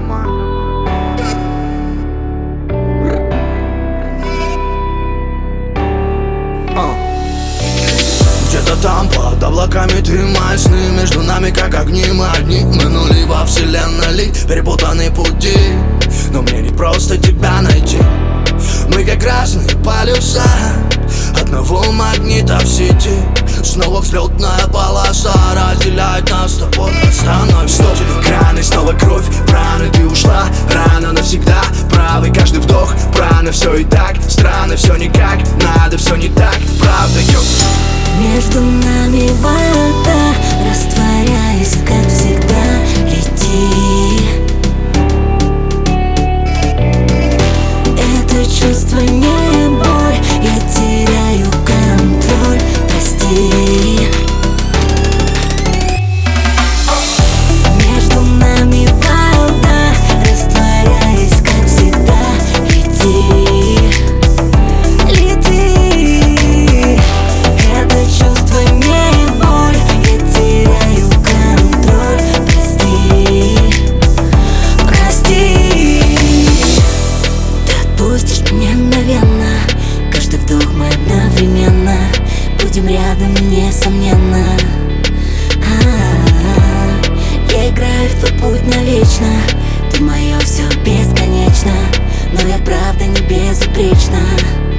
Где-то там под облаками ты мои сны, между нами как огни мы одни. Мы нули во вселенной ли, перепутаны пути, но мне не просто тебя найти. Мы как разные полюса одного магнита в сети. Снова взлетная полоса разделяет нас с тобой, остановишься. Краны, снова кровь, раны, ты ушла рано навсегда. Правый каждый вдох, прана, все и так странно, все никак, надо, все не так, правда, Между нами вода, растворяясь, как всегда, лети. Это чувство не боль, я теряю контроль, прости. Между нами вода, растворяясь, как всегда, лети. Каждый вдох мы одновременно будем рядом, несомненно. Я играю в твой путь навечно, ты мое все бесконечно, но я правда не безупречна.